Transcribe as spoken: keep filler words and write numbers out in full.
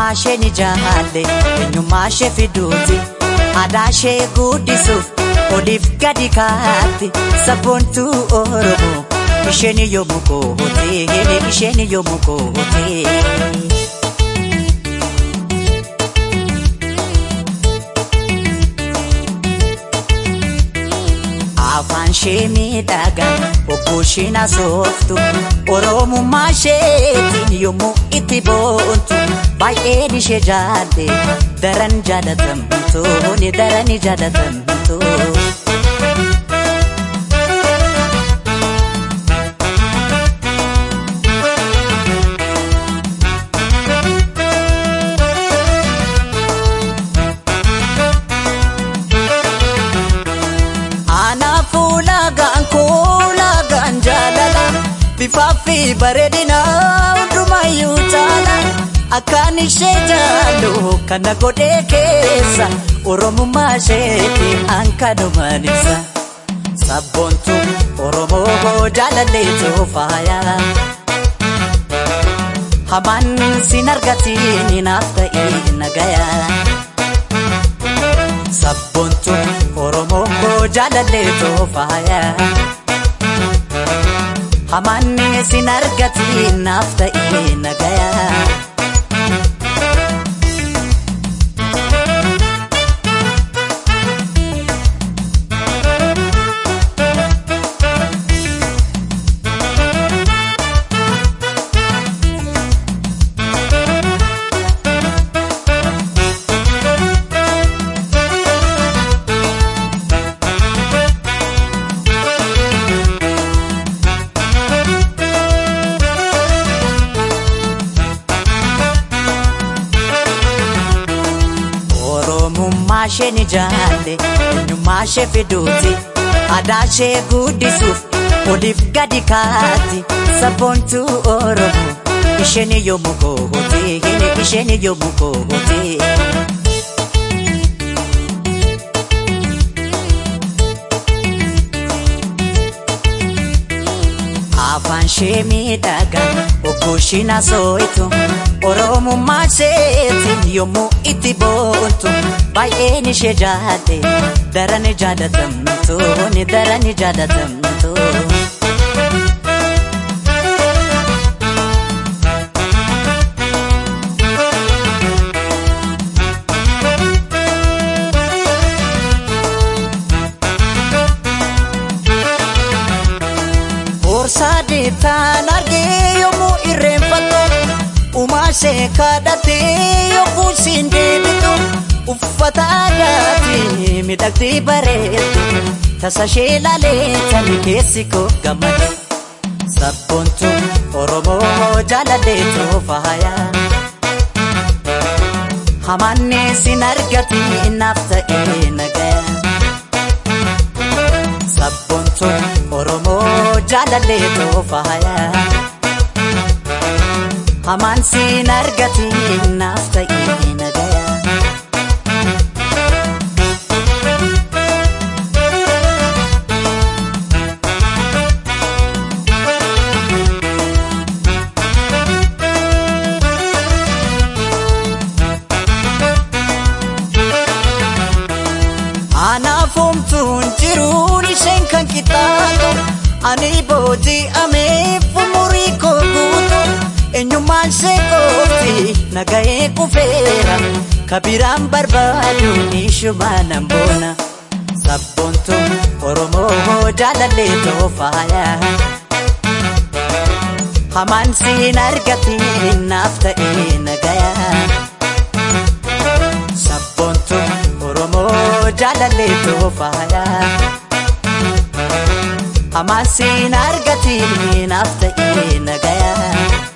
Eenyummaashee ni jaalle eenyummaashee fiduuti adaashee guddisuuf oliif gadi kaatti sabboontuu Oromoo isheen yommuu koote isheen yommuu koote. Afaan shee miidhagaa obbooshiin asooftu Oromummaa sheetiin yommuu itti boontu baay'een ishee jaalle daran jaalatamtu ni daran jaalatamtu. Bifafi baredina hundumayyuu taala akkaan ishee jaallu kana godhee keessa Oromummaa isheetii hankanumaan ibsa sabboontuu Oromoo jaalalleetu faaya hamaan sin argatiin naaf ta'ii nagaya sabboontuu Oromoo jaalalleetu faaya hamanni sin argatiin naaf ta'ii nagaya. Oromummaashee ni jaalle eenyummaashee fiduuti adaashee guddisuuf oliif gadi kaatti sabboontuu Oromoo isheen yommuu koote isheen yommuu koote. Afaan shee miidhagaa obbooshiin asooytu Oromummaa isheetiin yommuu itti boontu baay'een ishee jaalle daran jaalatamtu ni daran jaalatamtu. Boorsaadii taan argee yommuu irreenfattu umaashee kadhatee yommuu siin deebitu uffata aadaatiin miidhagdee bareeddu tasashee laalee tani keessi koo gammade sabboontuu Oromoo jaalalleetu faaya hamanni sin argatiin naaf ta'ii nagaya sabboontuu Oromoo jaalalleetu faaya hamaan sin argatiin naaf ta'ii nagaya. Anaafomtuun jiruun isheen kan qixxaatu ani booji'amee umurii koo guutu eenyummaan ishee qoofti nagahee kufeera kabiraan barbaaduun ishumaan boona sabboontuu Oromoo jaalalleetu faaya hamaan sin argatiin naaf ta'ii nagaya sabboontuu Oromoo jaalalleetu faaya hamaan sin argatiin naaf ta'ii nagaya.